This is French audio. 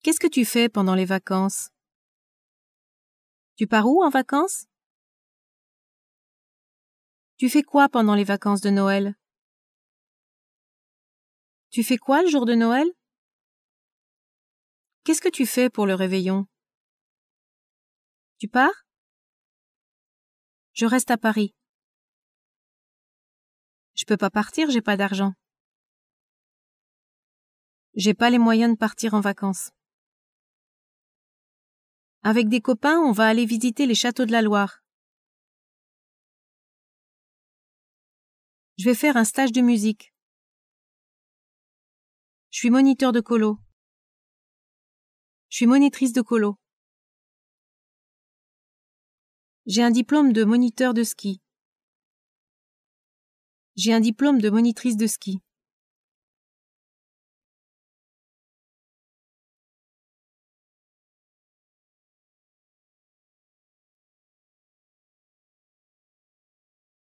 Qu'est-ce que tu fais pendant les vacances? Tu pars où en vacances? Tu fais quoi pendant les vacances de Noël? Tu fais quoi le jour de Noël? Qu'est-ce que tu fais pour le réveillon? Tu pars? Je reste à Paris. Je peux pas partir, j'ai pas d'argent. J'ai pas les moyens de partir en vacances. Avec des copains, on va aller visiter les châteaux de la Loire. Je vais faire un stage de musique. Je suis moniteur de colo. Je suis monitrice de colo. J'ai un diplôme de moniteur de ski. J'ai un diplôme de monitrice de ski.